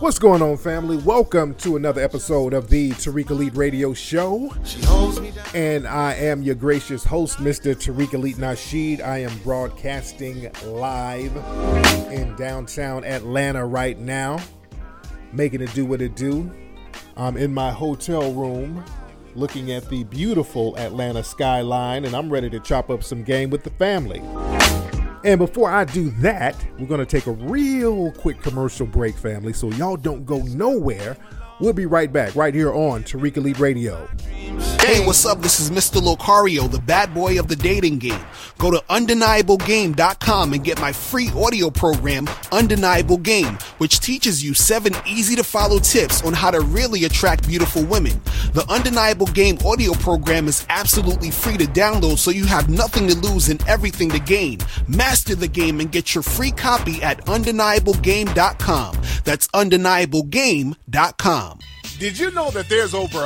What's going on, family? Welcome to another episode of the Tariq Elite Radio Show. And I am your gracious host, Mr. Tariq Elite Nasheed. I am broadcasting live in downtown Atlanta right now, making it do what it do. I'm in my hotel room looking at the beautiful Atlanta skyline, and I'm ready to chop up some game with the family. And before I do that, we're going to take a real quick commercial break, family, so y'all don't go nowhere. We'll be right back, right here on Tariq Elite Radio. Hey, what's up? This is Mr. Locario, the bad boy of the dating game. Go to undeniablegame.com and get my free audio program, Undeniable Game, which teaches you 7 easy-to-follow tips on how to really attract beautiful women. The Undeniable Game audio program is absolutely free to download, so you have nothing to lose and everything to gain. Master the game and get your free copy at undeniablegame.com. That's undeniablegame.com. Did you know that there's over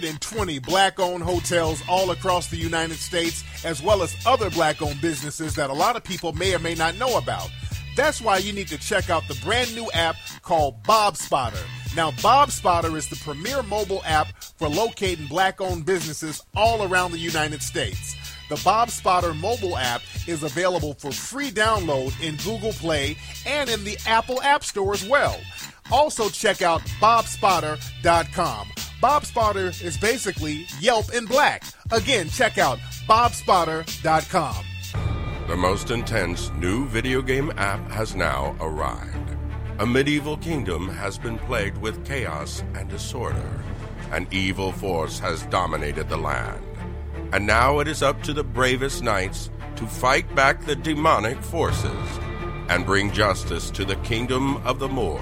120 black-owned hotels all across the United States, as well as other black-owned businesses that a lot of people may or may not know about? That's why you need to check out the brand new app called Bob Spotter. Now, Bob Spotter is the premier mobile app for locating black-owned businesses all around the United States. The Bob Spotter mobile app is available for free download in Google Play and in the Apple App Store as well. Also, check out bobspotter.com. Bob Spotter is basically Yelp in black. Again, check out bobspotter.com. The most intense new video game app has now arrived. A medieval kingdom has been plagued with chaos and disorder. An evil force has dominated the land. And now it is up to the bravest knights to fight back the demonic forces and bring justice to the kingdom of the Moors.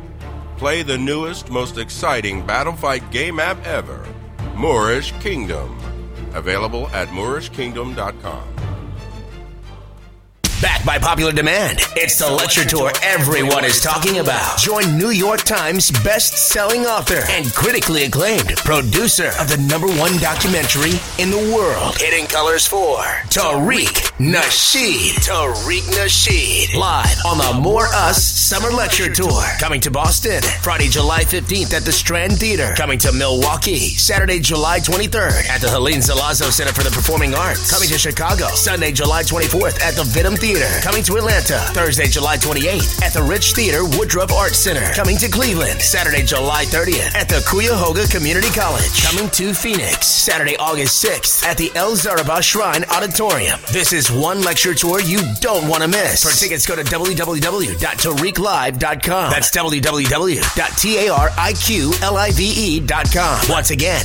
Play the newest, most exciting battle fight game app ever, Moorish Kingdom. Available at moorishkingdom.com. Back by popular demand, it's the lecture tour everyone is talking about. Join New York Times best-selling author and critically acclaimed producer of the #1 documentary in the world, Hidden Colors 4, Tariq Nasheed. Tariq Nasheed, live on the More Us Summer Lecture Tour. Coming to Boston, Friday, July 15th at the Strand Theater. Coming to Milwaukee, Saturday, July 23rd at the Helene Zalazzo Center for the Performing Arts. Coming to Chicago, Sunday, July 24th at the Vidum Theater. Coming to Atlanta, Thursday, July 28th at the Rich Theater Woodruff Arts Center. Coming to Cleveland, Saturday, July 30th at the Cuyahoga Community College. Coming to Phoenix, Saturday, August 6th at the El Zarabah Shrine Auditorium. This is one lecture tour you don't want to miss. For tickets, go to www.tariqlive.com. That's www.tariqlive.com. Once again,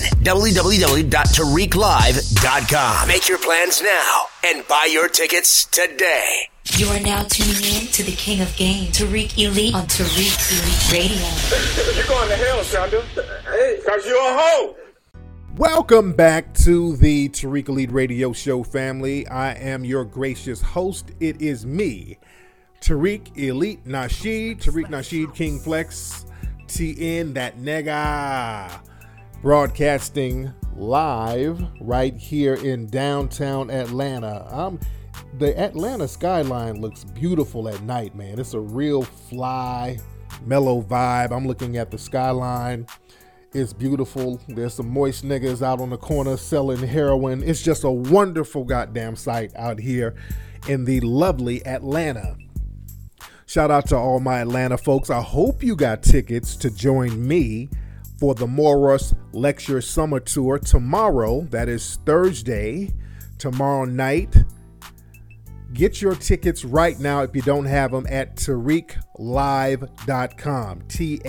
www.tariqlive.com. Make your plans now and buy your tickets today. You are now tuning in to the King of Game, Tariq Elite on Tariq Elite Radio. You're going to hell, Shonda. Hey, because you're a hoe. Welcome back to the Tariq Elite Radio Show, family. I am your gracious host. It is me, Tariq Elite Nasheed, Tariq Nasheed King Flex, TN, that nigga, broadcasting live right here in downtown Atlanta. The Atlanta skyline looks beautiful at night, man. It's a real fly, mellow vibe. I'm looking at the skyline. It's beautiful. There's some moist niggas out on the corner selling heroin. It's just a wonderful goddamn sight out here in the lovely Atlanta. Shout out to all my Atlanta folks. I hope you got tickets to join me for the More Us Lecture Summer Tour tomorrow. That is Thursday, tomorrow night. Get your tickets right now if you don't have them at tariqlive.com.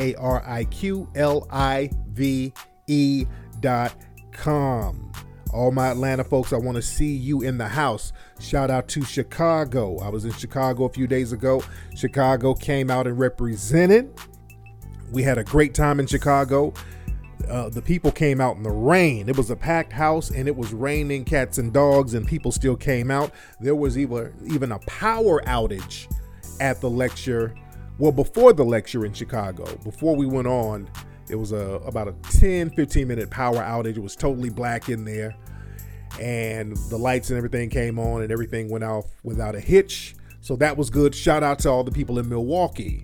TARIQLIVE.com. All my Atlanta folks, I want to see you in the house. Shout out to Chicago. I was in Chicago a few days ago. Chicago came out and represented. We had a great time in Chicago. The people came out in the rain. It was a packed house and it was raining cats and dogs and people still came out. There was even a power outage at the lecture. Well, before the lecture in Chicago, before we went on, it was about a 10-15 minute power outage. It was totally black in there and the lights and everything came on and everything went off without a hitch. So that was good. Shout out to all the people in Milwaukee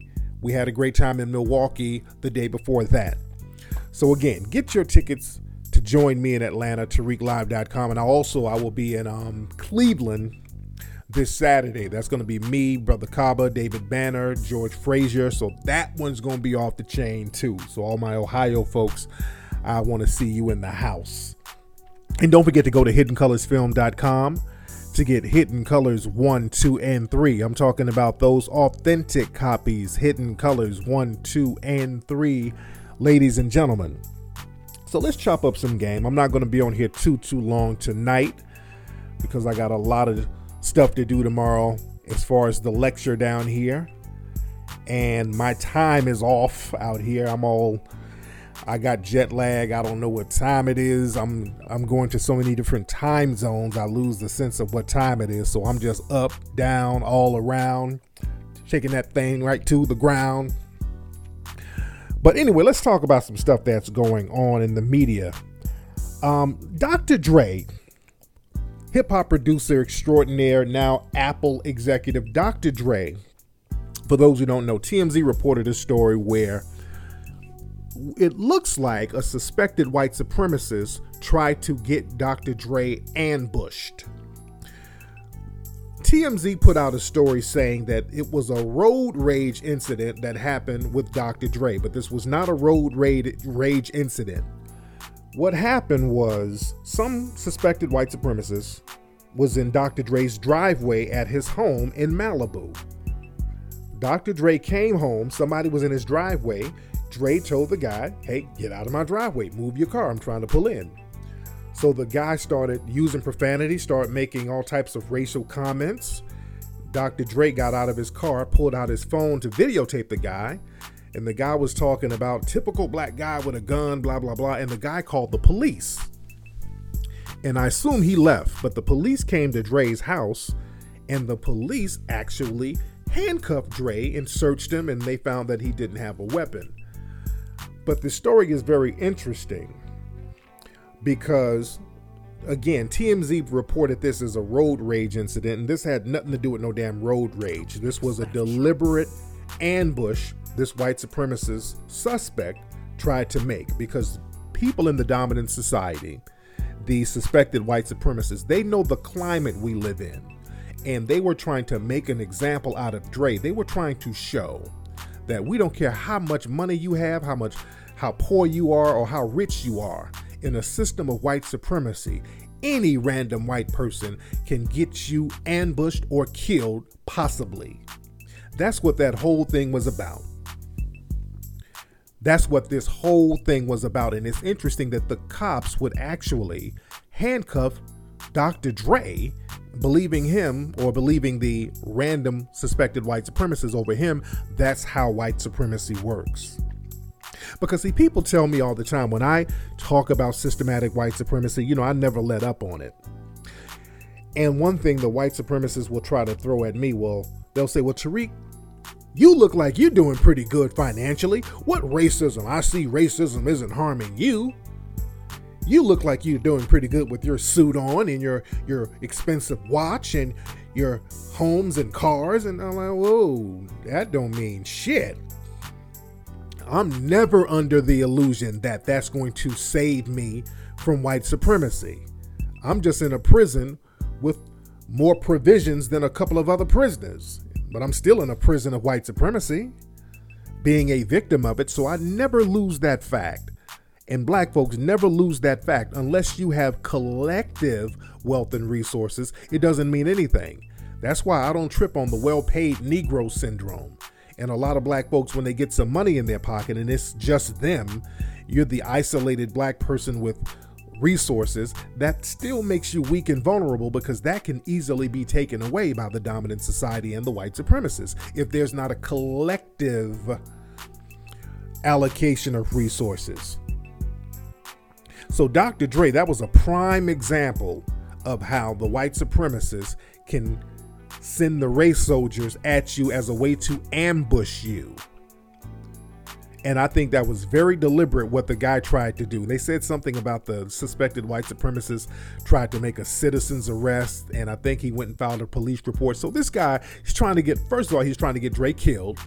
We had a great time in Milwaukee the day before that. So again, get your tickets to join me in Atlanta, TariqLive.com. And I will be in Cleveland this Saturday. That's going to be me, Brother Kaba, David Banner, George Frazier. So that one's going to be off the chain too. So all my Ohio folks, I want to see you in the house. And don't forget to go to HiddenColorsFilm.com to get Hidden Colors 1, 2, and 3. I'm talking about those authentic copies, Hidden Colors 1, 2, and 3, ladies and gentlemen. So let's chop up some game. I'm not going to be on here too long tonight because I got a lot of stuff to do tomorrow as far as the lecture down here. And my time is off out here. I got jet lag. I don't know what time it is. I'm going to so many different time zones. I lose the sense of what time it is. So I'm just up, down, all around, shaking that thing right to the ground. But anyway, let's talk about some stuff that's going on in the media. Dr. Dre, hip-hop producer extraordinaire, now Apple executive. Dr. Dre, for those who don't know, TMZ reported a story where it looks like a suspected white supremacist tried to get Dr. Dre ambushed. TMZ put out a story saying that it was a road rage incident that happened with Dr. Dre, but this was not a road rage incident. What happened was some suspected white supremacist was in Dr. Dre's driveway at his home in Malibu. Dr. Dre came home, somebody was in his driveway. Dre told the guy, hey, get out of my driveway, move your car, I'm trying to pull in. So the guy started using profanity, started making all types of racial comments. Dr. Dre got out of his car, pulled out his phone to videotape the guy. And the guy was talking about typical black guy with a gun, blah, blah, blah. And the guy called the police. And I assume he left, but the police came to Dre's house and the police actually handcuffed Dre and searched him, and they found that he didn't have a weapon. But the story is very interesting because, again, TMZ reported this as a road rage incident, and this had nothing to do with no damn road rage. This was a deliberate ambush this white supremacist suspect tried to make, because people in the dominant society, the suspected white supremacists, they know the climate we live in, and they were trying to make an example out of Dre. They were trying to show that we don't care how much money you have, how poor you are, or how rich you are. In a system of white supremacy, any random white person can get you ambushed or killed, possibly. That's what that whole thing was about. That's what this whole thing was about. And it's interesting that the cops would actually handcuff Dr. Dre, believing him, or believing the random suspected white supremacist over him. That's how white supremacy works. Because see, people tell me all the time when I talk about systematic white supremacy, I never let up on it. And one thing the white supremacists will try to throw at me, they'll say, well, Tariq, you look like you're doing pretty good financially. What racism? I see racism isn't harming you. You look like you're doing pretty good with your suit on and your expensive watch and your homes and cars. And I'm like, whoa, that don't mean shit. I'm never under the illusion that that's going to save me from white supremacy. I'm just in a prison with more provisions than a couple of other prisoners. But I'm still in a prison of white supremacy, being a victim of it. So I never lose that fact. And black folks never lose that fact. Unless you have collective wealth and resources, it doesn't mean anything. That's why I don't trip on the well-paid Negro syndrome. And a lot of black folks, when they get some money in their pocket and it's just them, you're the isolated black person with resources, that still makes you weak and vulnerable, because that can easily be taken away by the dominant society and the white supremacists if there's not a collective allocation of resources. So Dr. Dre, that was a prime example of how the white supremacists can send the race soldiers at you as a way to ambush you. And I think that was very deliberate what the guy tried to do. They said something about the suspected white supremacist tried to make a citizen's arrest, and I think he went and filed a police report. So this guy, he's trying to get Dre killed,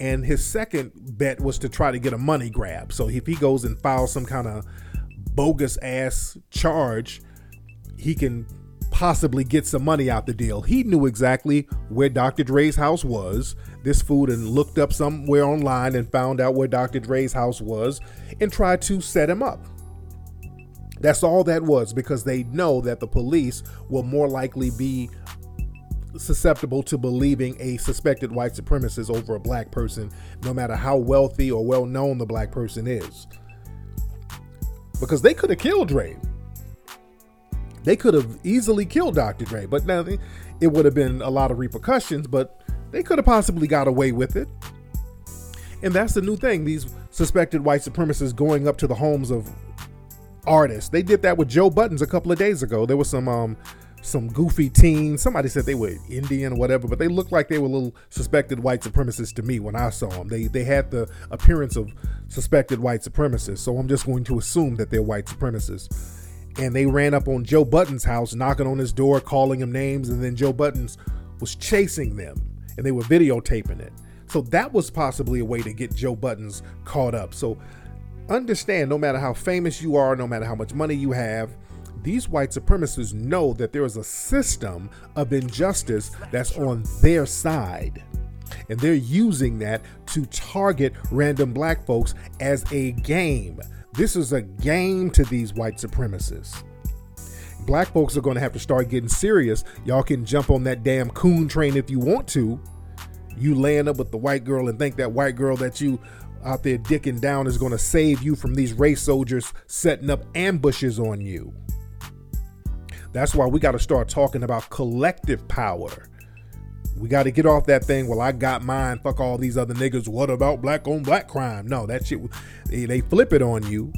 And his second bet was to try to get a money grab. So if he goes and files some kind of bogus ass charge, he can possibly get some money out the deal. He knew exactly where Dr. Dre's house was. This fool and looked up somewhere online and found out where Dr. Dre's house was and tried to set him up. That's all that was, because they know that the police will more likely be susceptible to believing a suspected white supremacist over a black person, no matter how wealthy or well known the black person is. Because they could have killed Dre. They could have easily killed Dr. Dre, but now it would have been a lot of repercussions, but they could have possibly got away with it. And that's the new thing, these suspected white supremacists going up to the homes of artists. They did that with Joe Buttons a couple of days ago. There was some goofy teens. Somebody said they were Indian or whatever, but they looked like they were little suspected white supremacists to me when I saw them. They had the appearance of suspected white supremacists, so I'm just going to assume that they're white supremacists. And they ran up on Joe Buttons' house, knocking on his door, calling him names, and then Joe Buttons was chasing them, and they were videotaping it. So that was possibly a way to get Joe Buttons caught up. So understand, no matter how famous you are, no matter how much money you have, these white supremacists know that there is a system of injustice that's on their side. And they're using that to target random black folks as a game. This is a game to these white supremacists. Black folks are going to have to start getting serious. Y'all can jump on that damn coon train if you want to. You laying up with the white girl and think that white girl that you out there dicking down is going to save you from these race soldiers setting up ambushes on you. That's why we got to start talking about collective power. We got to get off that thing. Well, I got mine. Fuck all these other niggas. What about black on black crime? No, that shit, they flip it on you.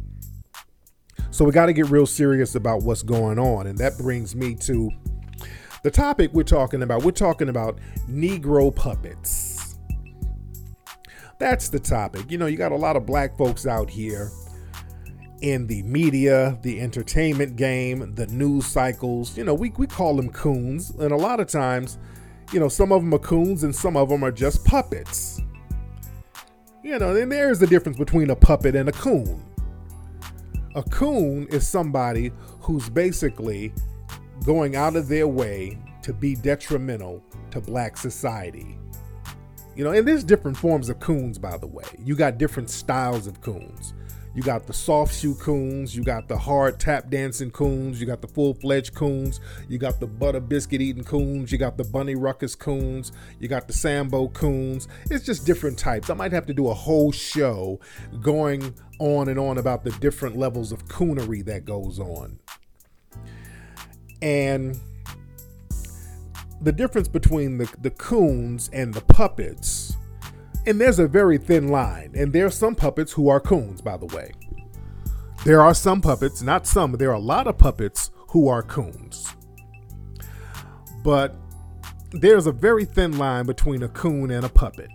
So we got to get real serious about what's going on. And that brings me to the topic we're talking about. We're talking about Negro puppets. That's the topic. You know, you got a lot of black folks out here in the media, the entertainment game, the news cycles. You know, we call them coons. And a lot of times, you know, some of them are coons and some of them are just puppets. You know, and there's a difference between a puppet and a coon. A coon is somebody who's basically going out of their way to be detrimental to black society. You know, and there's different forms of coons, by the way. You got different styles of coons. You got the soft shoe coons, you got the hard tap dancing coons, you got the full-fledged coons, you got the butter biscuit eating coons, you got the bunny ruckus coons, you got the Sambo coons. It's just different types. I might have to do a whole show going on and on about the different levels of coonery that goes on. And the difference between the coons and the puppets, and there's a very thin line. And there are some puppets who are coons, by the way. There are some puppets, not some, but there are a lot of puppets who are coons. But there's a very thin line between a coon and a puppet.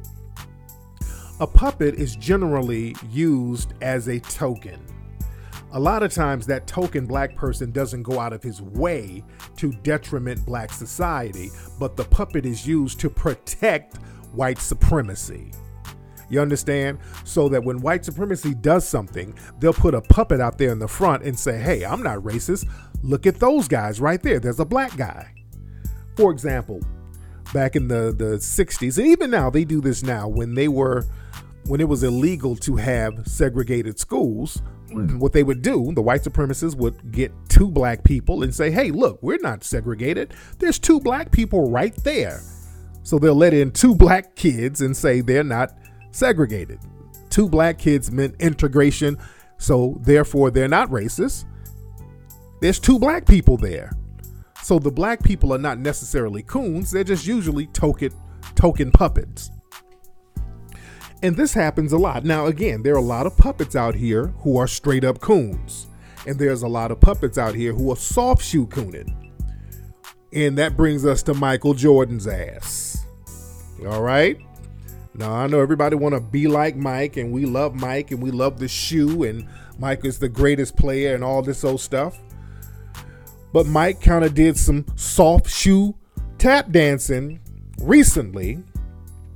A puppet is generally used as a token. A lot of times that token black person doesn't go out of his way to detriment black society, but the puppet is used to protect white supremacy. You understand? So that when white supremacy does something, they'll put a puppet out there in the front and say, hey, I'm not racist. Look at those guys right there. There's a black guy. For example, back in the 60s, and even now, they do this now, when it was illegal to have segregated schools, what they would do, the white supremacists would get two black people and say, hey, look, we're not segregated. There's two black people right there. So they'll let in two black kids and say they're not segregated. Two black kids meant integration, so therefore they're not racist. There's two black people there. So the black people are not necessarily coons, they're just usually token puppets. And this happens a lot. Now, again, there are a lot of puppets out here who are straight up coons. And there's a lot of puppets out here who are soft shoe cooning. And that brings us to Michael Jordan's ass. All right. Now, I know everybody want to be like Mike, and we love Mike, and we love the shoe, and Mike is the greatest player and all this old stuff. But Mike kind of did some soft shoe tap dancing recently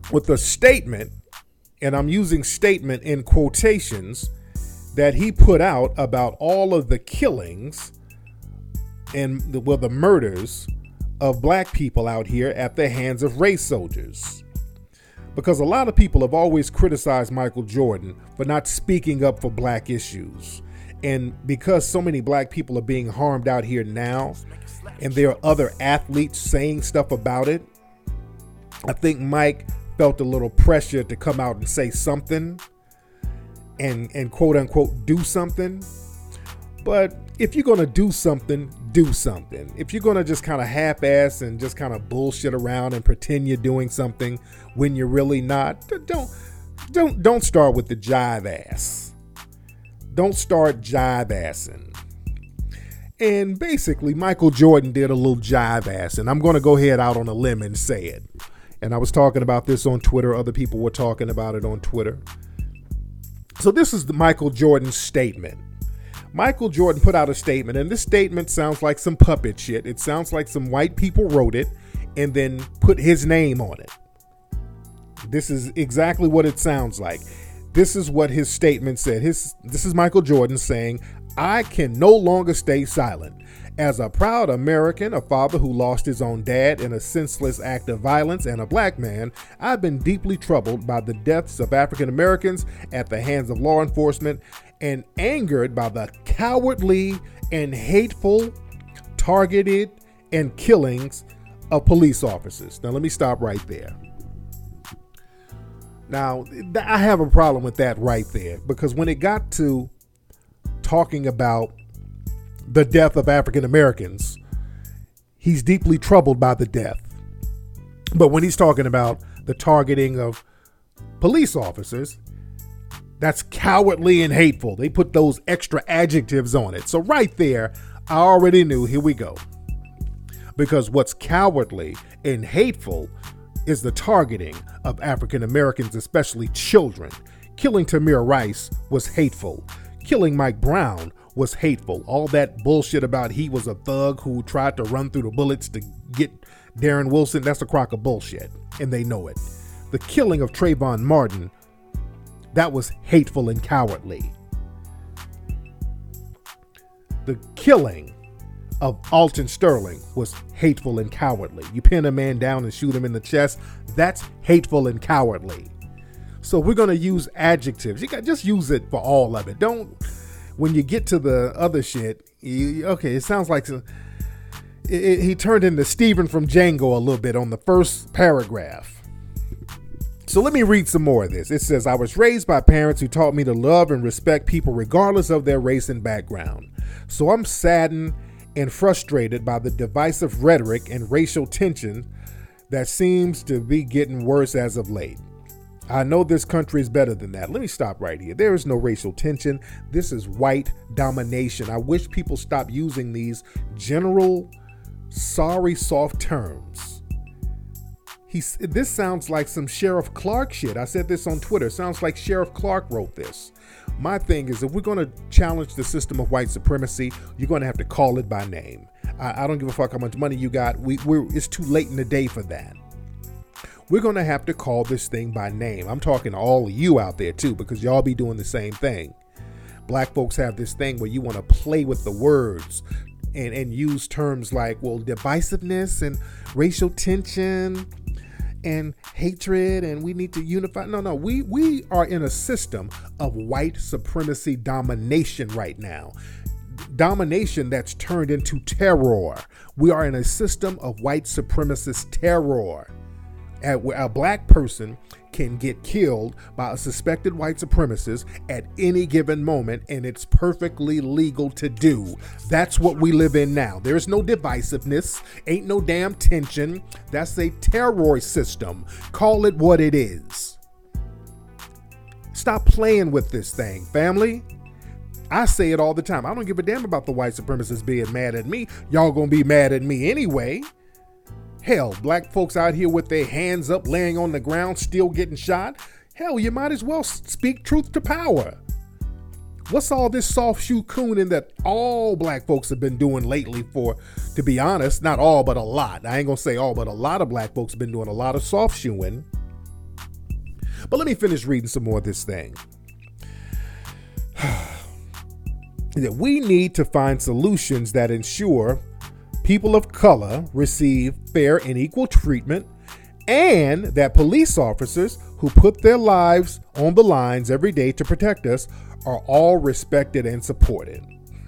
with a statement, and I'm using statement in quotations, that he put out about all of the killings and the murders of black people out here at the hands of race soldiers. Because a lot of people have always criticized Michael Jordan for not speaking up for black issues. And because so many black people are being harmed out here now, and there are other athletes saying stuff about it, I think Mike felt a little pressure to come out and say something and quote unquote do something. But if you're going to do something, do something. If you're going to just kind of half-ass and just kind of bullshit around and pretend you're doing something when you're really not, don't start with the jive ass. Don't start jive assing. And basically, Michael Jordan did a little jive ass, and I'm going to go ahead out on a limb and say it. And I was talking about this on Twitter. Other people were talking about it on Twitter. So this is the Michael Jordan statement. Michael Jordan put out a statement, and this statement sounds like some puppet shit. It sounds like some white people wrote it and then put his name on it. This is exactly what it sounds like. This is what his statement said. This is Michael Jordan saying, "I can no longer stay silent. As a proud American, a father who lost his own dad in a senseless act of violence, and a black man, I've been deeply troubled by the deaths of African Americans at the hands of law enforcement and angered by the cowardly and hateful, targeted, and killings of police officers." Now, let me stop right there. Now, I have a problem with that right there, because when it got to talking about the death of African Americans, he's deeply troubled by the death. But when he's talking about the targeting of police officers, that's cowardly and hateful. They put those extra adjectives on it. So right there, I already knew, here we go. Because what's cowardly and hateful is the targeting of African Americans, especially children. Killing Tamir Rice was hateful. Killing Mike Brown was hateful. All that bullshit about he was a thug who tried to run through the bullets to get Darren Wilson, that's a crock of bullshit, and they know it. The killing of Trayvon Martin, that was hateful and cowardly. The killing of Alton Sterling was hateful and cowardly. You pin a man down and shoot him in the chest, that's hateful and cowardly. So we're going to use adjectives. You got just use it for all of it. Don't, when you get to the other shit, okay, it sounds like he turned into Steven from Django a little bit on the first paragraph. So let me read some more of this. It says, "I was raised by parents who taught me to love and respect people regardless of their race and background. So I'm saddened and frustrated by the divisive rhetoric and racial tension that seems to be getting worse as of late. I know this country is better than that." Let me stop right here. There is no racial tension. This is white domination. I wish people stop using these general, sorry, soft terms. This sounds like some Sheriff Clark shit. I said this on Twitter. Sounds like Sheriff Clark wrote this. My thing is, if we're going to challenge the system of white supremacy, you're going to have to call it by name. I don't give a fuck how much money you got. It's too late in the day for that. We're going to have to call this thing by name. I'm talking to all of you out there too, because y'all be doing the same thing. Black folks have this thing where you want to play with the words and use terms like, well, divisiveness and racial tension and hatred, and we need to unify. No, we are in a system of white supremacy domination right now. Domination that's turned into terror. We are in a system of white supremacist terror. A black person can get killed by a suspected white supremacist at any given moment, and it's perfectly legal to do. That's what we live in now. There's no divisiveness, ain't no damn tension. That's a terror system. Call it what it is. Stop playing with this thing, family. I say it all the time. I don't give a damn about the white supremacists being mad at me. Y'all gonna be mad at me anyway. Hell, black folks out here with their hands up, laying on the ground, still getting shot. Hell, you might as well speak truth to power. What's all this soft shoe cooning that all black folks have been doing lately for, to be honest, not all, but a lot. I ain't gonna say all, but a lot of black folks have been doing a lot of soft shoeing. But let me finish reading some more of this thing. That we need to find solutions that ensure people of color receive fair and equal treatment, and that police officers who put their lives on the lines every day to protect us are all respected and supported.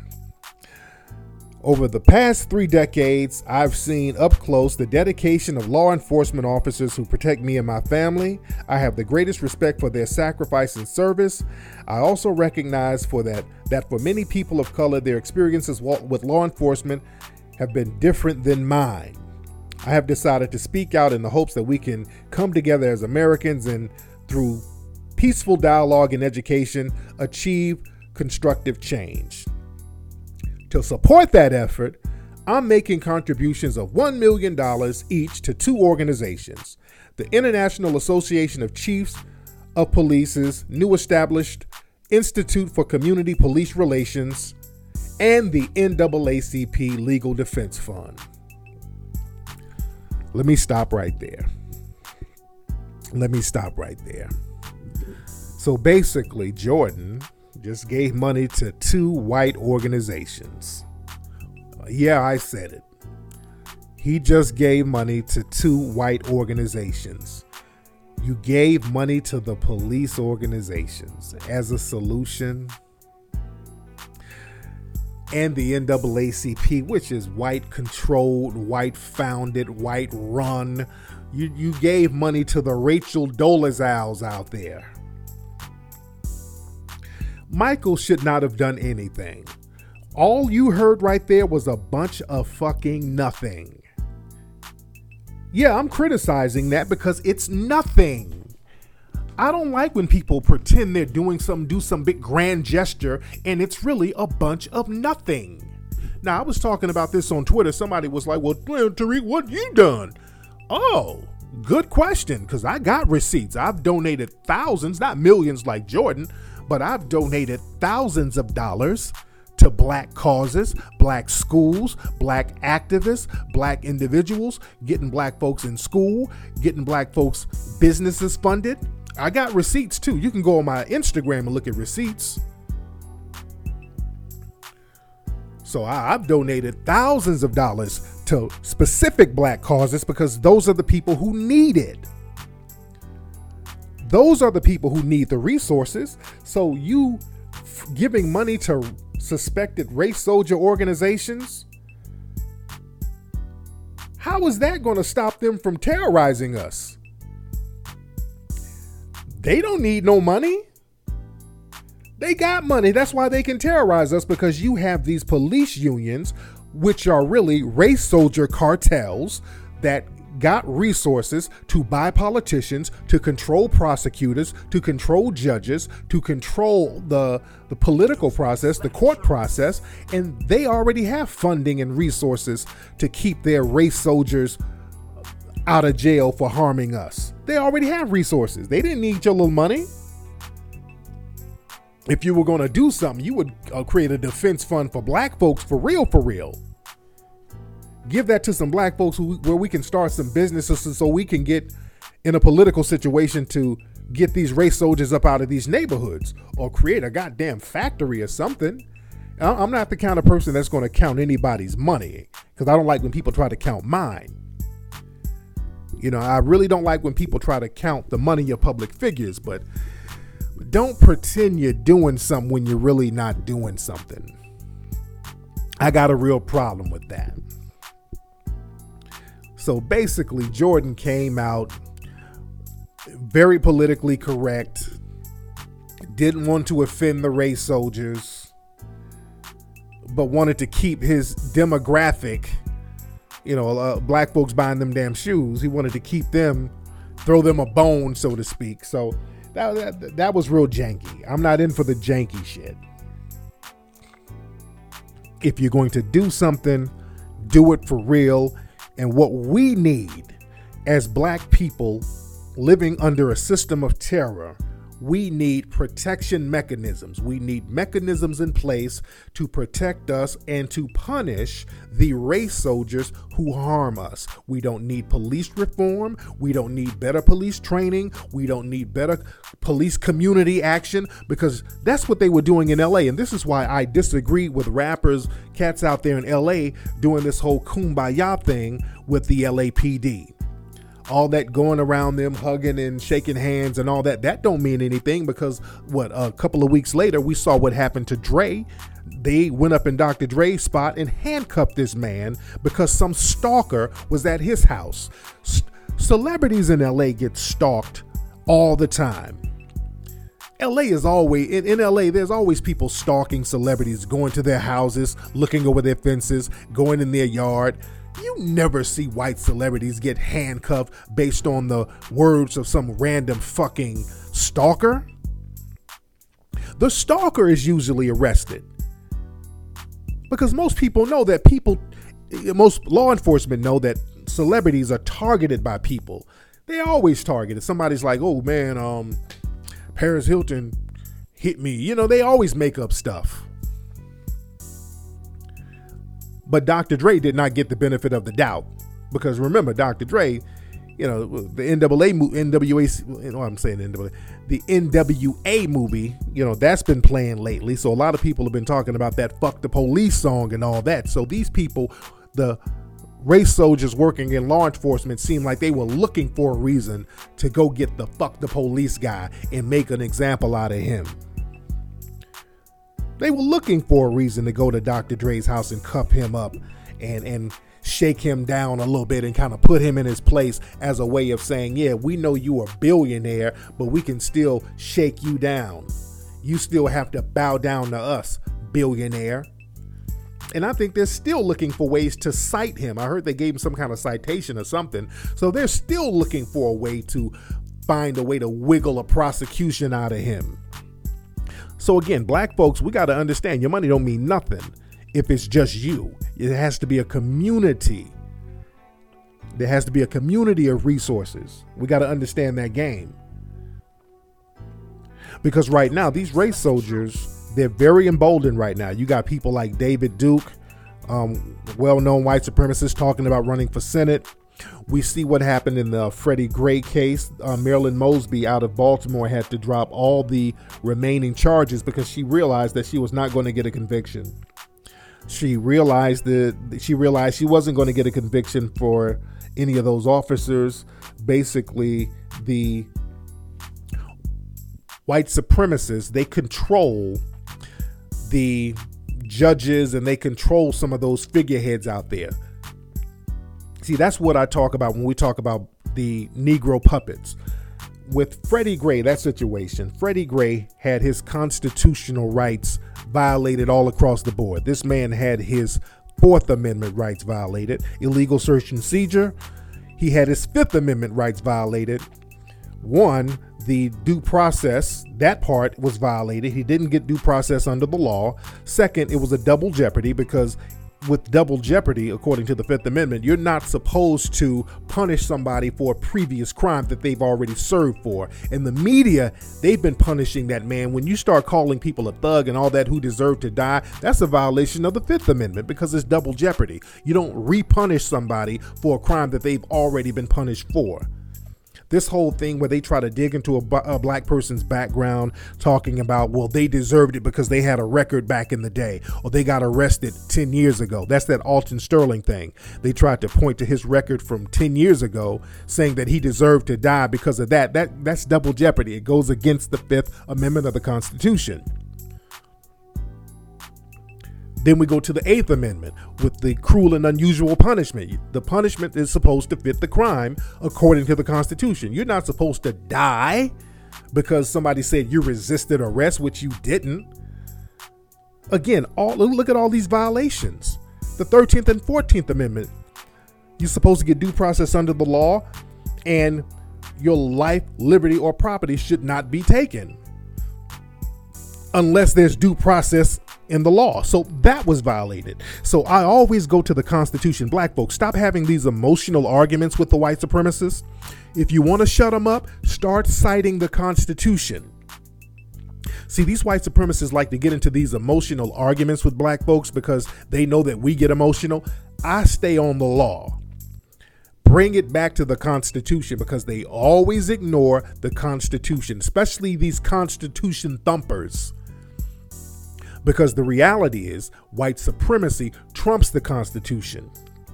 Over the past 3 decades, I've seen up close the dedication of law enforcement officers who protect me and my family. I have the greatest respect for their sacrifice and service. I also recognize that for many people of color, their experiences with law enforcement have been different than mine. I have decided to speak out in the hopes that we can come together as Americans and, through peaceful dialogue and education, achieve constructive change. To support that effort, I'm making contributions of $1 million each to 2 organizations: the International Association of Chiefs of Police's new established Institute for Community Police Relations and the NAACP Legal Defense Fund. Let me stop right there. So basically, Jordan just gave money to 2 white organizations. Yeah, I said it. He just gave money to 2 white organizations. You gave money to the police organizations as a solution. And the NAACP, which is white controlled, white founded, white run. You gave money to the Rachel Dolezals out there. Michael should not have done anything. All you heard right there was a bunch of fucking nothing. Yeah, I'm criticizing that because it's nothing. I don't like when people pretend they're doing something, do some big grand gesture, and it's really a bunch of nothing. Now, I was talking about this on Twitter. Somebody was like, well, Tariq, what you done? Oh, good question, because I got receipts. I've donated thousands, not millions like Jordan, but I've donated thousands of dollars to black causes, black schools, black activists, black individuals, getting black folks in school, getting black folks' businesses funded. I got receipts too. You can go on my Instagram and look at receipts. So I've donated thousands of dollars to specific black causes because those are the people who need it. Those are the people who need the resources. So you giving money to suspected race soldier organizations, how is that going to stop them from terrorizing us? They don't need no money. They got money. That's why they can terrorize us, because you have these police unions, which are really race soldier cartels that got resources to buy politicians, to control prosecutors, to control judges, to control the political process, the court process, and they already have funding and resources to keep their race soldiers out of jail for harming us. They already have resources. They didn't need your little money. If you were going to do something, you would create a defense fund for black folks for real. Give that to some black folks where we can start some businesses so we can get in a political situation to get these race soldiers up out of these neighborhoods, or create a goddamn factory or something. I'm not the kind of person that's going to count anybody's money, because I don't like when people try to count mine. You know, I really don't like when people try to count the money of public figures, but don't pretend you're doing something when you're really not doing something. I got a real problem with that. So basically, Jordan came out very politically correct, didn't want to offend the race soldiers, but wanted to keep his demographic, black folks buying them damn shoes. He wanted to keep them, throw them a bone, so to speak. So that was real janky. I'm not in for the janky shit. If you're going to do something, do it for real. And what we need as black people living under a system of terror, we need protection mechanisms. We need mechanisms in place to protect us and to punish the race soldiers who harm us. We don't need police reform. We don't need better police training. We don't need better police community action, because that's what they were doing in LA. And this is why I disagree with rappers, cats out there in LA doing this whole kumbaya thing with the LAPD. All that going around them hugging and shaking hands and all that don't mean anything, because a couple of weeks later we saw what happened to Dre. They went up in Dr. Dre's spot and handcuffed this man because some stalker was at his house. Celebrities in LA get stalked all the time. LA is always, in LA, there's always people stalking celebrities, going to their houses, looking over their fences, going in their yard. You never see white celebrities get handcuffed based on the words of some random fucking stalker. The stalker is usually arrested, because most people know that most law enforcement know that celebrities are targeted by people. They're always targeted. Somebody's like, oh man, Paris Hilton hit me. They always make up stuff. But Dr. Dre did not get the benefit of the doubt, because remember, Dr. Dre, the NWA movie, that's been playing lately. So a lot of people have been talking about that "Fuck the Police" song and all that. So these people, the race soldiers working in law enforcement, seemed like they were looking for a reason to go get the "Fuck the Police" guy and make an example out of him. They were looking for a reason to go to Dr. Dre's house and cuff him up and shake him down a little bit and kind of put him in his place as a way of saying, yeah, we know you are a billionaire, but we can still shake you down. You still have to bow down to us, billionaire. And I think they're still looking for ways to cite him. I heard they gave him some kind of citation or something. So they're still looking for a way to find a way to wiggle a prosecution out of him. So again, black folks, we got to understand, your money don't mean nothing if it's just you. It has to be a community. There has to be a community of resources. We got to understand that game. Because right now, these race soldiers, they're very emboldened right now. You got people like David Duke, well-known white supremacist, talking about running for Senate. We see what happened in the Freddie Gray case. Marilyn Mosby out of Baltimore had to drop all the remaining charges because she realized that she was not going to get a conviction. She realized she wasn't going to get a conviction for any of those officers. Basically, the white supremacists, they control the judges and they control some of those figureheads out there. See, that's what I talk about when we talk about the Negro puppets. With Freddie Gray, that situation, Freddie Gray had his constitutional rights violated all across the board. This man had his Fourth Amendment rights violated, illegal search and seizure. He had his Fifth Amendment rights violated. One, the due process, that part was violated. He didn't get due process under the law. Second, it was a double jeopardy, because with double jeopardy, according to the Fifth Amendment, you're not supposed to punish somebody for a previous crime that they've already served for. And the media, they've been punishing that man. When you start calling people a thug and all that who deserve to die, that's a violation of the Fifth Amendment, because it's double jeopardy. You don't repunish somebody for a crime that they've already been punished for. This whole thing where they try to dig into a black person's background, talking about, well, they deserved it because they had a record back in the day, or they got arrested 10 years ago. That's that Alton Sterling thing. They tried to point to his record from 10 years ago, saying that he deserved to die because of that. That's double jeopardy. It goes against the Fifth Amendment of the Constitution. Then we go to the Eighth Amendment with the cruel and unusual punishment. The punishment is supposed to fit the crime according to the Constitution. You're not supposed to die because somebody said you resisted arrest, which you didn't. Again, look at all these violations. The 13th and 14th Amendment. You're supposed to get due process under the law, and your life, liberty, or property should not be taken unless there's due process in the law. So that was violated. So I always go to the Constitution. Black folks, stop having these emotional arguments with the white supremacists. If you want to shut them up, start citing the Constitution. See, these white supremacists like to get into these emotional arguments with black folks because they know that we get emotional. I stay on the law. Bring it back to the Constitution, because they always ignore the Constitution, especially these Constitution thumpers. Because the reality is white supremacy trumps the Constitution.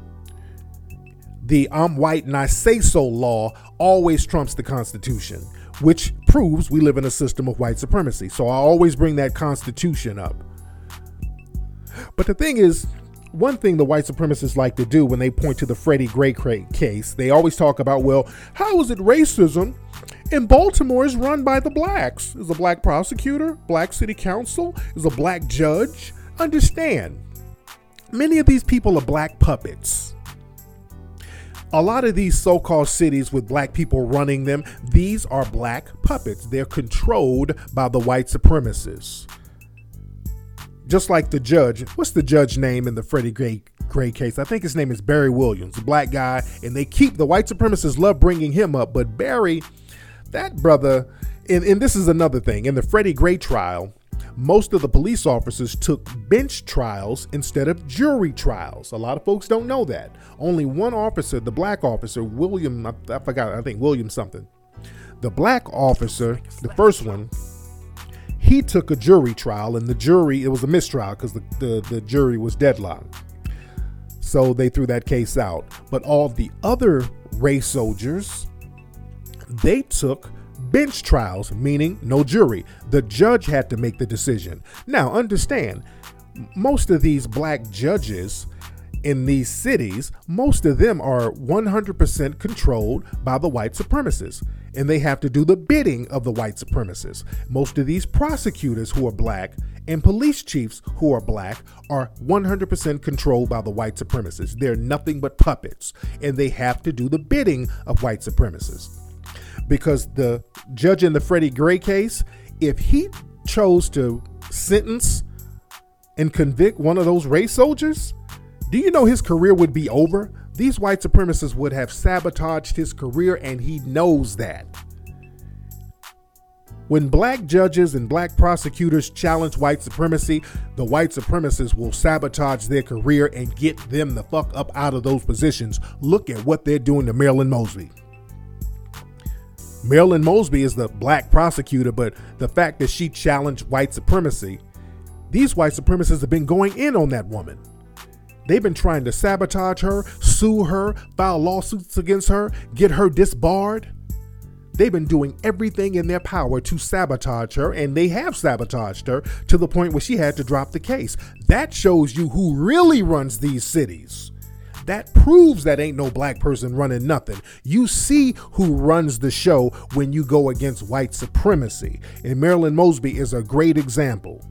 The I'm white and I say so law always trumps the Constitution, which proves we live in a system of white supremacy. So I always bring that Constitution up. But the thing is, one thing the white supremacists like to do when they point to the Freddie Gray case, they always talk about, well, how is it racism in Baltimore is run by the blacks? Is a black prosecutor, black city council, is a black judge? Understand, many of these people are black puppets. A lot of these so-called cities with black people running them, these are black puppets. They're controlled by the white supremacists. Just like the judge, what's the judge name in the Freddie Gray case? I think his name is Barry Williams, a black guy, and the white supremacists love bringing him up. But Barry, that brother, and this is another thing, in the Freddie Gray trial, most of the police officers took bench trials instead of jury trials. A lot of folks don't know that. Only one officer, the black officer, William, I forgot, I think William something. The black officer, the first one, he took a jury trial, and the jury, it was a mistrial because the jury was deadlocked. So they threw that case out. But all the other race soldiers, they took bench trials, meaning no jury. The judge had to make the decision. Now, understand, most of these black judges in these cities, most of them are 100% controlled by the white supremacists, and they have to do the bidding of the white supremacists. Most of these prosecutors who are black and police chiefs who are black are 100% controlled by the white supremacists. They're nothing but puppets, and they have to do the bidding of white supremacists. Because the judge in the Freddie Gray case, if he chose to sentence and convict one of those race soldiers, do you know his career would be over? These white supremacists would have sabotaged his career, and he knows that. When black judges and black prosecutors challenge white supremacy, the white supremacists will sabotage their career and get them the fuck up out of those positions. Look at what they're doing to Marilyn Mosby. Marilyn Mosby is the black prosecutor, but the fact that she challenged white supremacy, these white supremacists have been going in on that woman. They've been trying to sabotage her, sue her, file lawsuits against her, get her disbarred. They've been doing everything in their power to sabotage her, and they have sabotaged her to the point where she had to drop the case. That shows you who really runs these cities. That proves that ain't no black person running nothing. You see who runs the show when you go against white supremacy. And Marilyn Mosby is a great example.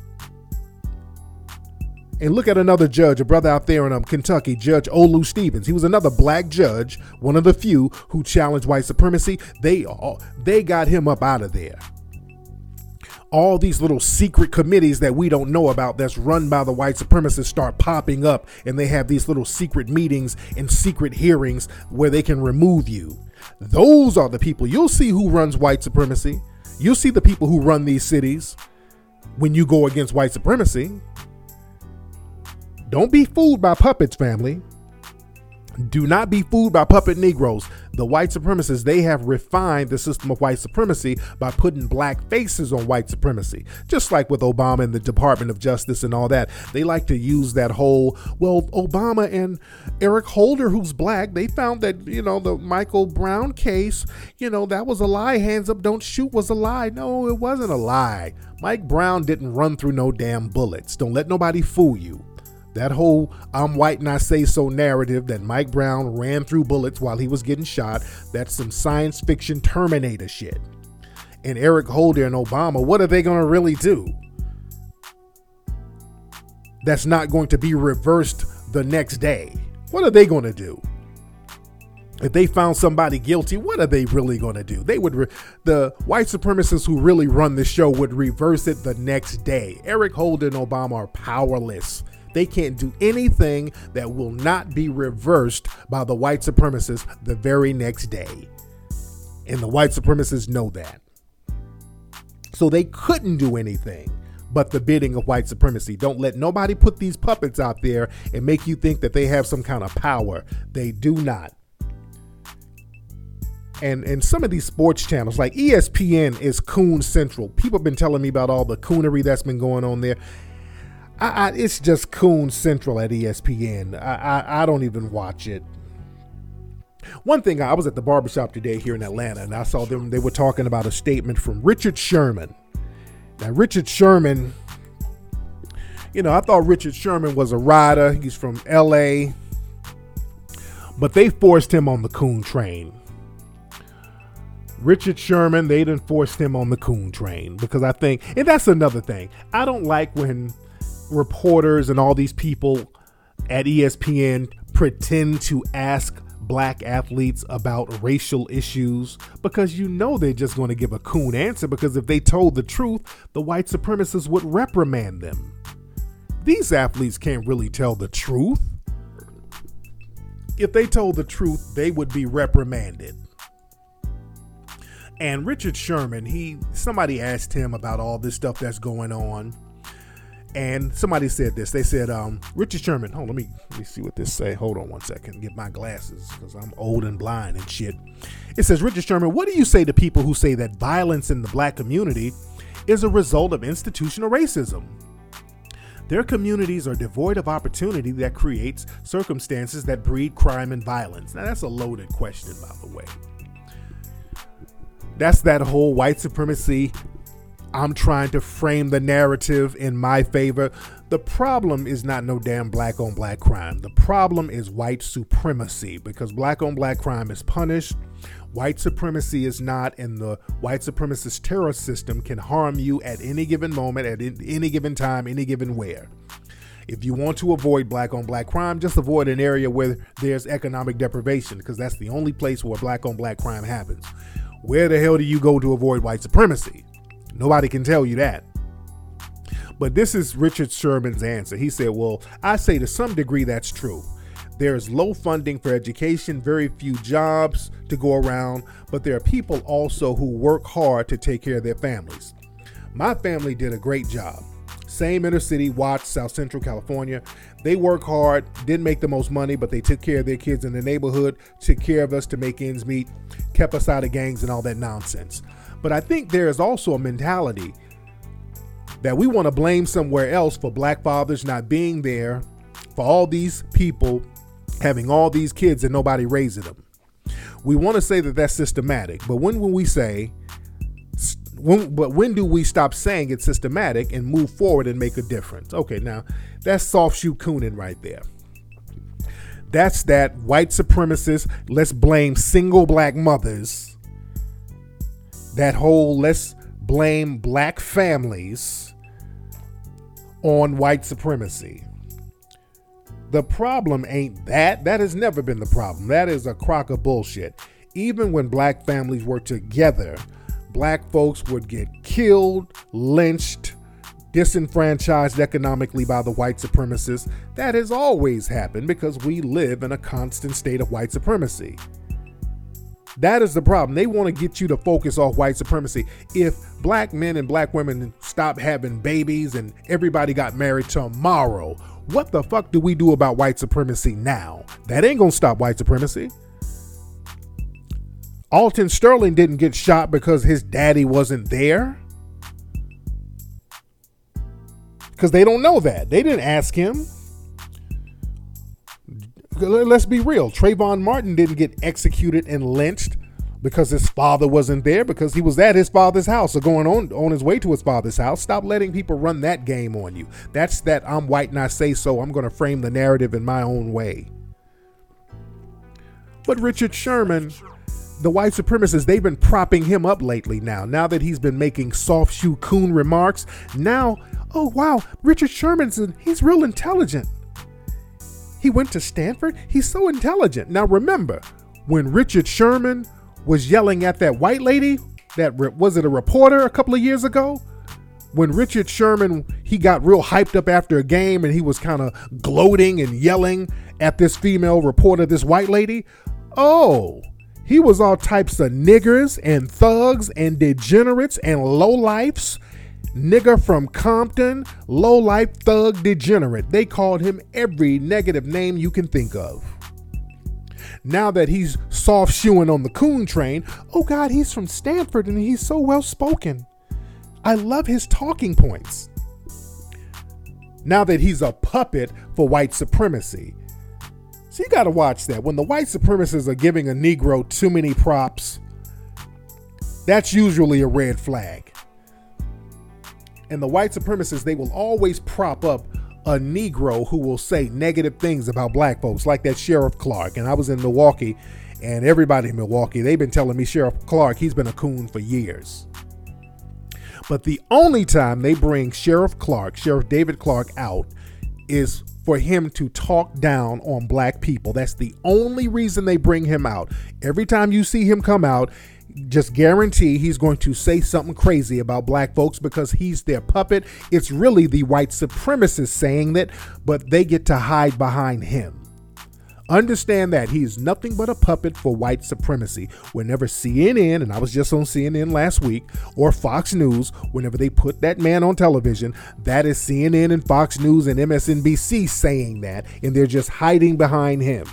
And look at another judge, a brother out there in Kentucky, Judge Olu Stevens. He was another black judge, one of the few who challenged white supremacy. They got him up out of there. All these little secret committees that we don't know about that's run by the white supremacists start popping up, and they have these little secret meetings and secret hearings where they can remove you. Those are the people. You'll see who runs white supremacy. You'll see the people who run these cities when you go against white supremacy. Don't be fooled by puppets, family. Do not be fooled by puppet Negroes. The white supremacists, they have refined the system of white supremacy by putting black faces on white supremacy. Just like with Obama and the Department of Justice and all that. They like to use that whole, well, Obama and Eric Holder, who's black, they found that, the Michael Brown case, that was a lie. Hands up, don't shoot was a lie. No, it wasn't a lie. Mike Brown didn't run through no damn bullets. Don't let nobody fool you. That whole I'm white and I say so narrative that Mike Brown ran through bullets while he was getting shot, that's some science fiction Terminator shit. And Eric Holder and Obama, what are they going to really do? That's not going to be reversed the next day. What are they going to do? If they found somebody guilty, what are they really going to do? They would, the white supremacists who really run the show would reverse it the next day. Eric Holder and Obama are powerless. They can't do anything that will not be reversed by the white supremacists the very next day. And the white supremacists know that. So they couldn't do anything but the bidding of white supremacy. Don't let nobody put these puppets out there and make you think that they have some kind of power. They do not. And some of these sports channels, like ESPN, is coon central. People have been telling me about all the coonery that's been going on there. It's just coon central at ESPN. I don't even watch it. One thing, I was at the barbershop today here in Atlanta, and I saw them. They were talking about a statement from Richard Sherman. Now, Richard Sherman, I thought Richard Sherman was a rider. He's from L.A., but they forced him on the coon train. Richard Sherman, they done forced him on the coon train because I think, and that's another thing. I don't like when reporters and all these people at ESPN pretend to ask black athletes about racial issues because they're just going to give a coon answer, because if they told the truth, the white supremacists would reprimand them. These athletes can't really tell the truth. If they told the truth, they would be reprimanded. And Richard Sherman, somebody asked him about all this stuff that's going on. And somebody said this. They said, Richard Sherman, let me see what this say. Hold on one second. Get my glasses because I'm old and blind and shit. It says, Richard Sherman, what do you say to people who say that violence in the black community is a result of institutional racism? Their communities are devoid of opportunity that creates circumstances that breed crime and violence. Now, that's a loaded question, by the way. That's that whole white supremacy. I'm trying to frame the narrative in my favor. The problem is not no damn black on black crime. The problem is white supremacy, because black on black crime is punished. White supremacy is not, and the white supremacist terror system can harm you at any given moment, at any given time, any given where. If you want to avoid black on black crime, just avoid an area where there's economic deprivation, because that's the only place where black on black crime happens. Where the hell do you go to avoid white supremacy? Nobody can tell you that. But this is Richard Sherman's answer. He said, well, I say to some degree that's true. There's low funding for education, very few jobs to go around, but there are people also who work hard to take care of their families. My family did a great job. Same inner city, Watts, South Central California. They work hard, didn't make the most money, but they took care of their kids in the neighborhood, took care of us to make ends meet, kept us out of gangs and all that nonsense. But I think there is also a mentality that we want to blame somewhere else for black fathers not being there, for all these people having all these kids and nobody raising them. We want to say that that's systematic, but when do we stop saying it's systematic and move forward and make a difference? Okay, now that's soft shoe cooning right there. That's that white supremacist, let's blame single black mothers. That whole let's blame black families on white supremacy. The problem ain't that. That has never been the problem. That is a crock of bullshit. Even when black families were together, black folks would get killed, lynched, disenfranchised economically by the white supremacists. That has always happened because we live in a constant state of white supremacy. That is the problem. They want to get you to focus off white supremacy. If black men and black women stop having babies and everybody got married tomorrow, what the fuck do we do about white supremacy now? That ain't gonna stop white supremacy. Alton Sterling didn't get shot because his daddy wasn't there. Because they don't know that. They didn't ask him. Let's be real. Trayvon Martin didn't get executed and lynched because his father wasn't there, because he was at his father's house or going on his way to his father's house. Stop letting people run that game on you. That's that I'm white and I say so. I'm going to frame the narrative in my own way. But Richard Sherman, the white supremacists, they've been propping him up lately now that he's been making soft shoe coon remarks. Now, oh wow, Richard Sherman's he's real intelligent. He went to Stanford. He's so intelligent. Now remember, when Richard Sherman was yelling at that white lady, was it a reporter a couple of years ago? When Richard Sherman, he got real hyped up after a game and he was kind of gloating and yelling at this female reporter, this white lady. Oh, He was all types of niggers and thugs and degenerates and lowlifes. Nigger from Compton, lowlife thug degenerate. They called him every negative name you can think of. Now that he's soft shoeing on the coon train, oh God, he's from Stanford and he's so well spoken. I love his talking points. Now that he's a puppet for white supremacy. So you got to watch that. When the white supremacists are giving a Negro too many props, that's usually a red flag. And the white supremacists, they will always prop up a Negro who will say negative things about black folks, like that Sheriff Clark. And I was in Milwaukee, and everybody in Milwaukee, they've been telling me Sheriff Clark, he's been a coon for years. But the only time they bring Sheriff David Clark out is for him to talk down on black people. That's the only reason they bring him out. Every time you see him come out, just guarantee he's going to say something crazy about black folks because he's their puppet. It's really the white supremacists saying that, but they get to hide behind him. Understand that he's nothing but a puppet for white supremacy. Whenever CNN, and I was just on CNN last week, or Fox News, whenever they put that man on television, that is CNN and Fox News and MSNBC saying that, and they're just hiding behind him.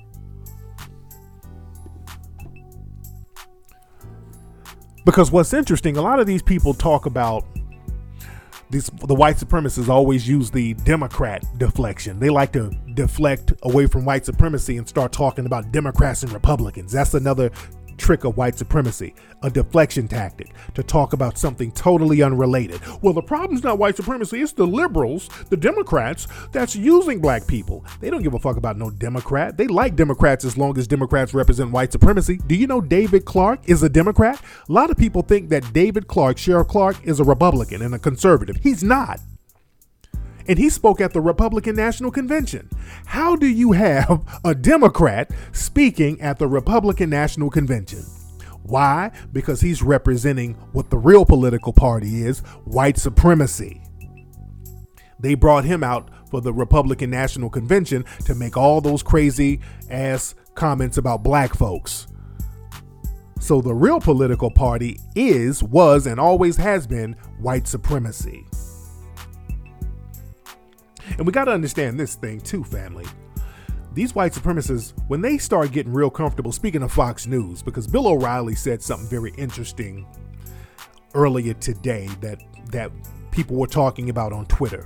Because what's interesting, a lot of these people talk about the white supremacists always use the Democrat deflection. They like to deflect away from white supremacy and start talking about Democrats and Republicans. That's another trick of white supremacy, a deflection tactic to talk about something totally unrelated. Well, the problem's not white supremacy, it's the liberals, the Democrats, that's using black people. They don't give a fuck about no Democrat. They like Democrats as long as Democrats represent white supremacy. Do you know David Clark is a Democrat? A lot of people think that David Clark, Sheriff Clark, is a Republican and a conservative. He's not. And he spoke at the Republican National Convention. How do you have a Democrat speaking at the Republican National Convention? Why? Because he's representing what the real political party is, white supremacy. They brought him out for the Republican National Convention to make all those crazy ass comments about black folks. So the real political party was, and always has been white supremacy. And we got to understand this thing too, family. These white supremacists, when they start getting real comfortable, speaking of Fox News, because Bill O'Reilly said something very interesting earlier today that people were talking about on Twitter.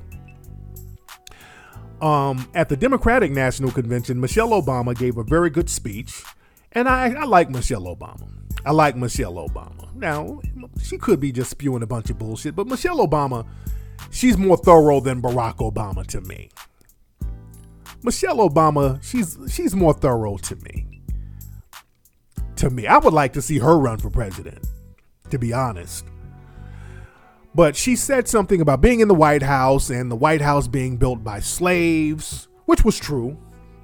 At the Democratic National Convention, Michelle Obama gave a very good speech. And I like Michelle Obama. I like Michelle Obama. Now, she could be just spewing a bunch of bullshit, but Michelle Obama, she's more thorough than Barack Obama to me. Michelle Obama, she's more thorough to me. I would like to see her run for president, to be honest. But she said something about being in the White House and the White House being built by slaves, which was true.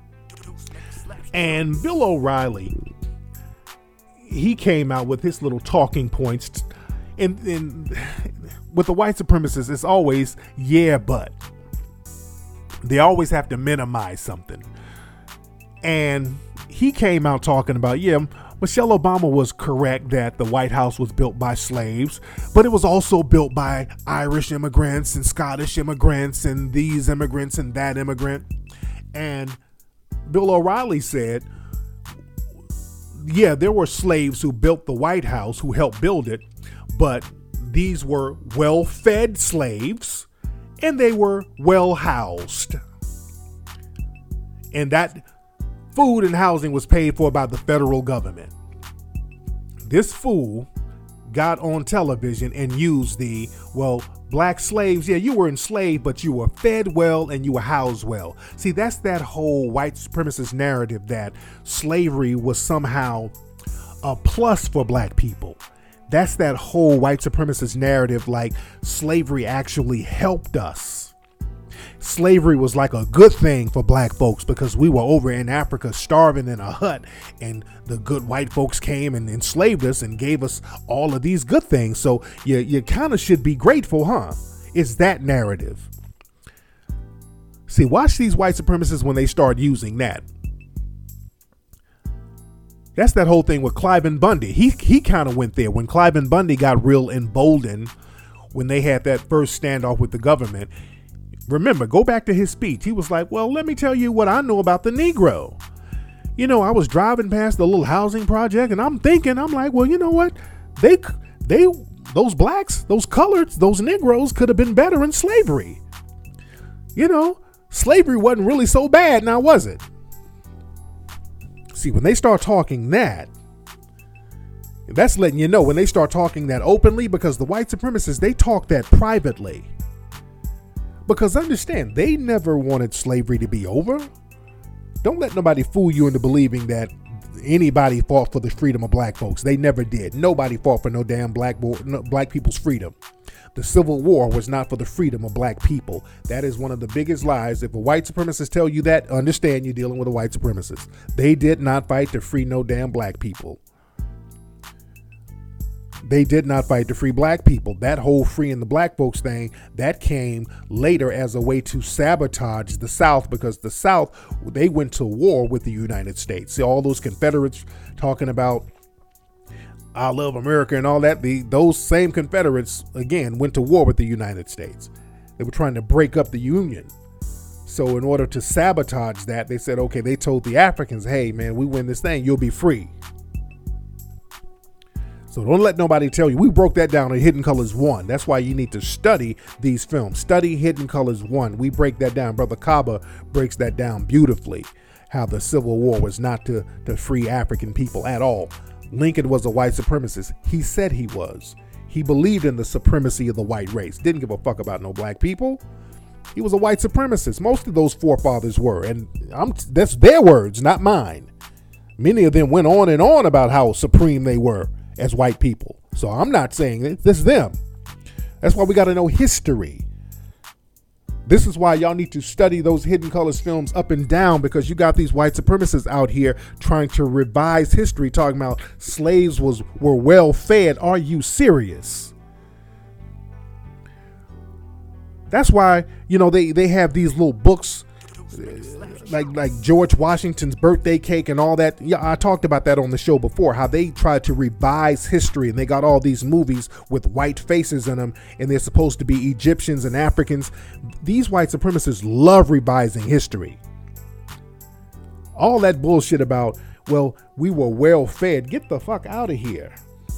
And Bill O'Reilly, he came out with his little talking points. And with the white supremacists, it's always, yeah, but. They always have to minimize something. And he came out talking about, yeah, Michelle Obama was correct that the White House was built by slaves, but it was also built by Irish immigrants and Scottish immigrants and these immigrants and that immigrant. And Bill O'Reilly said, yeah, there were slaves who built the White House, who helped build it, but these were well-fed slaves and they were well-housed. And that food and housing was paid for by the federal government. This fool got on television and used black slaves, yeah, you were enslaved, but you were fed well and you were housed well. See, that's that whole white supremacist narrative that slavery was somehow a plus for black people. That's that whole white supremacist narrative, like slavery actually helped us. Slavery was like a good thing for black folks because we were over in Africa starving in a hut and the good white folks came and enslaved us and gave us all of these good things. So you kind of should be grateful, huh? It's that narrative. See, watch these white supremacists when they start using that. That's that whole thing with Cliven Bundy. He kind of went there when Cliven Bundy got real emboldened when they had that first standoff with the government. Remember, go back to his speech. He was like, well, let me tell you what I know about the Negro. You know, I was driving past the little housing project and I'm like, well, you know what? Those blacks, those coloreds, those Negroes could have been better in slavery. You know, slavery wasn't really so bad now, was it? See, when they start talking that, that's letting you know when they start talking that openly, because the white supremacists, they talk that privately. Because understand, they never wanted slavery to be over. Don't let nobody fool you into believing that anybody fought for the freedom of black folks. They never did. Nobody fought for no damn black people's freedom. The Civil War was not for the freedom of black people. That is one of the biggest lies. If a white supremacist tell you that, understand you're dealing with a white supremacist. They did not fight to free no damn black people. They did not fight to free black people. That whole freeing the black folks thing, that came later as a way to sabotage the South, because the South, they went to war with the United States. See, all those Confederates talking about I love America and all that, those same Confederates, again, went to war with the United States. They were trying to break up the Union. So in order to sabotage that, they said, okay, they told the Africans, hey, man, we win this thing, you'll be free. So don't let nobody tell you. We broke that down in Hidden Colors 1. That's why you need to study these films. Study Hidden Colors 1. We break that down. Brother Kaba breaks that down beautifully, how the Civil War was not to free African people at all. Lincoln was a white supremacist. He said he was. He believed in the supremacy of the white race. Didn't give a fuck about no black people. He was a white supremacist. Most of those forefathers were. And that's their words, not mine. Many of them went on and on about how supreme they were as white people. So I'm not saying it. This is them. That's why we got to know history. This is why y'all need to study those Hidden Colors films up and down, because you got these white supremacists out here trying to revise history, talking about slaves were well fed. Are you serious? That's why, you know, they have these little books like George Washington's birthday cake and all that. Yeah, I talked about that on the show before, how they tried to revise history, and they got all these movies with white faces in them, and they're supposed to be Egyptians and Africans. These white supremacists love revising history. All that bullshit about, well, we were well fed. Get the fuck out of here.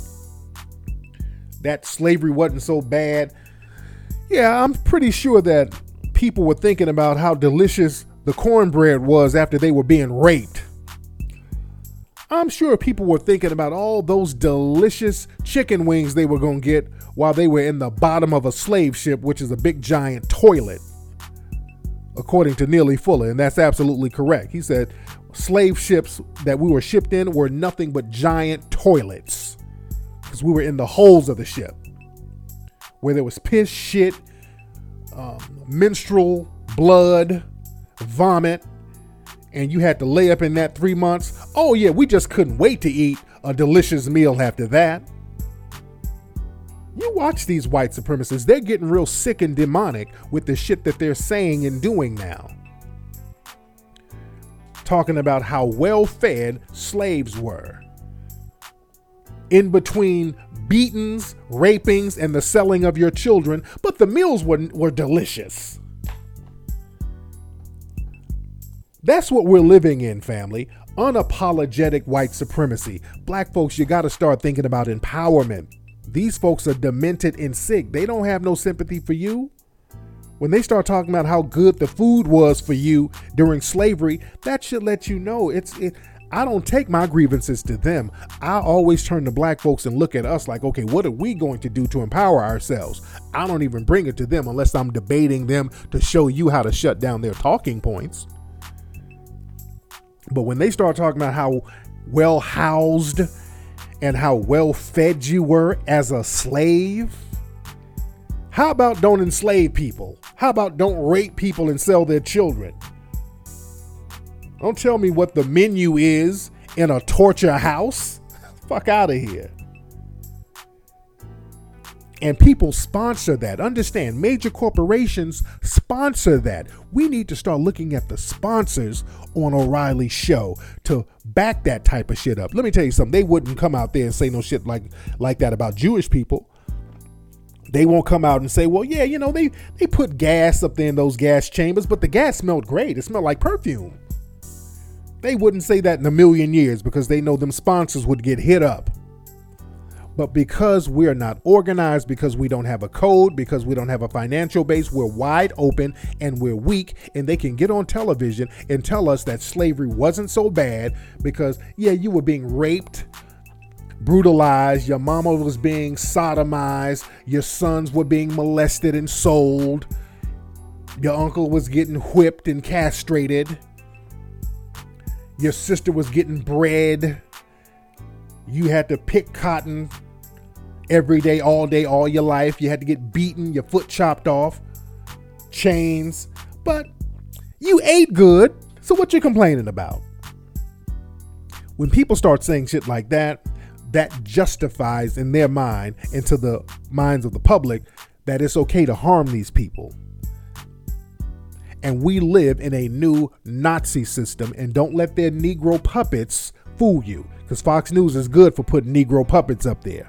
That slavery wasn't so bad. Yeah, I'm pretty sure that people were thinking about how delicious the cornbread was after they were being raped. I'm sure people were thinking about all those delicious chicken wings they were going to get while they were in the bottom of a slave ship, which is a big giant toilet, according to Neely Fuller. And that's absolutely correct. He said slave ships that we were shipped in were nothing but giant toilets, because we were in the holes of the ship where there was piss, shit, menstrual, blood, vomit, and you had to lay up in that 3 months. Oh yeah, we just couldn't wait to eat a delicious meal after that. You watch these white supremacists, they're getting real sick and demonic with the shit that they're saying and doing now. Talking about how well fed slaves were. In between beatings, rapings, and the selling of your children, but the meals were delicious. That's what we're living in, family. Unapologetic white supremacy. Black folks, you got to start thinking about empowerment. These folks are demented and sick. They don't have no sympathy for you. When they start talking about how good the food was for you during slavery, that should let you know I don't take my grievances to them. I always turn to black folks and look at us like, okay, what are we going to do to empower ourselves? I don't even bring it to them unless I'm debating them to show you how to shut down their talking points. But when they start talking about how well housed and how well fed you were as a slave, how about don't enslave people? How about don't rape people and sell their children? Don't tell me what the menu is in a torture house. Fuck out of here. And people sponsor that. Understand, major corporations sponsor that. We need to start looking at the sponsors on O'Reilly's show to back that type of shit up. Let me tell you something. They wouldn't come out there and say no shit like that about Jewish people. They won't come out and say, well, yeah, you know, they put gas up there in those gas chambers, but the gas smelled great. It smelled like perfume. They wouldn't say that in a million years because they know them sponsors would get hit up. But because we're not organized, because we don't have a code, because we don't have a financial base, we're wide open and we're weak, and they can get on television and tell us that slavery wasn't so bad because, yeah, you were being raped, brutalized, your mama was being sodomized, your sons were being molested and sold, your uncle was getting whipped and castrated, your sister was getting bred. You had to pick cotton every day, all your life. You had to get beaten, your foot chopped off, chains. But you ate good, so what you complaining about? When people start saying shit like that, that justifies in their mind and to the minds of the public that it's okay to harm these people. And we live in a new Nazi system, and don't let their Negro puppets fool you. Because Fox News is good for putting Negro puppets up there.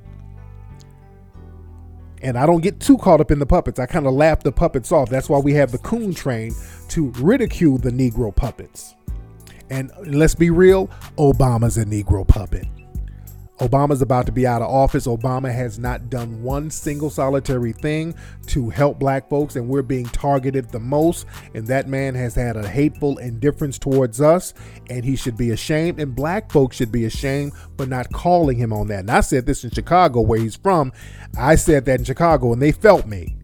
And I don't get too caught up in the puppets. I kind of laugh the puppets off. That's why we have the Coon Train to ridicule the Negro puppets. And let's be real, Obama's a Negro puppet. Obama's about to be out of office. Obama has not done one single solitary thing to help black folks, and we're being targeted the most. And that man has had a hateful indifference towards us, and he should be ashamed. And black folks should be ashamed for not calling him on that. And I said this in Chicago, where he's from. I said that in Chicago, and they felt me.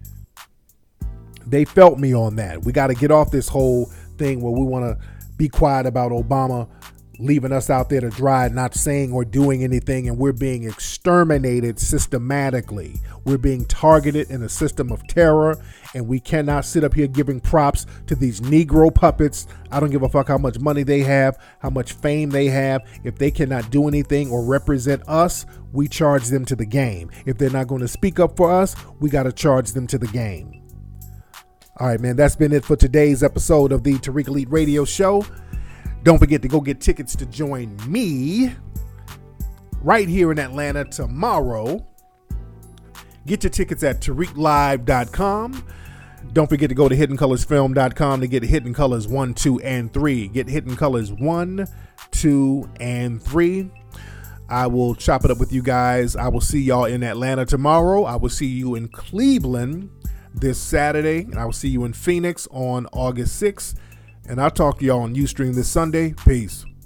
They felt me on that. We got to get off this whole thing where we want to be quiet about Obama leaving us out there to dry, not saying or doing anything, and we're being exterminated systematically. We're being targeted in a system of terror, and we cannot sit up here giving props to these Negro puppets. I don't give a fuck how much money they have, how much fame they have. If they cannot do anything or represent us, we charge them to the game. If they're not going to speak up for us, we got to charge them to the game. All right, man, that's been it for today's episode of the Tariq Elite Radio Show. Don't forget to go get tickets to join me right here in Atlanta tomorrow. Get your tickets at TariqLive.com. Don't forget to go to HiddenColorsFilm.com to get Hidden Colors 1, 2, and 3. Get Hidden Colors 1, 2, and 3. I will chop it up with you guys. I will see y'all in Atlanta tomorrow. I will see you in Cleveland this Saturday. And I will see you in Phoenix on August 6th. And I'll talk to y'all on Ustream this Sunday. Peace.